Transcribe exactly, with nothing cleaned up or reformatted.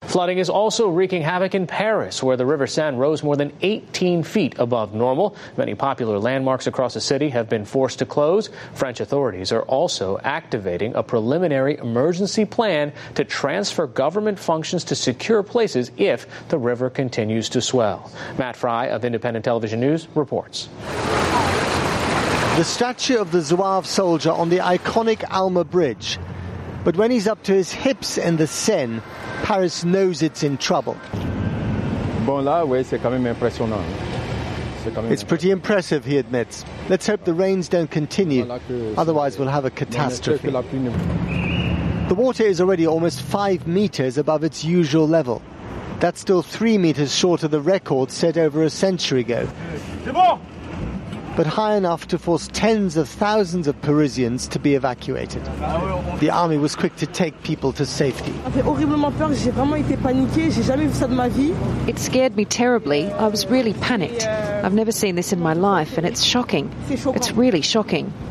Flooding is also wreaking havoc in Paris, where the River Seine rose more than eighteen feet above normal. Many popular landmarks across the city have been forced to close. French authorities are also activating a preliminary emergency plan to transfer government functions to secure places if the river continues to swell. Matt Fry of Independent Television News reports. The statue of the Zouave soldier on the iconic Alma Bridge. But when he's up to his hips in the Seine, Paris knows it's in trouble. It's pretty impressive, he admits. Let's hope the rains don't continue, otherwise we'll have a catastrophe. The water is already almost five meters above its usual level. That's still three meters short of the record set over a century ago. But high enough to force tens of thousands of Parisians to be evacuated. The army was quick to take people to safety. It scared me terribly. I was really panicked. I've never seen this in my life, and it's shocking. It's really shocking.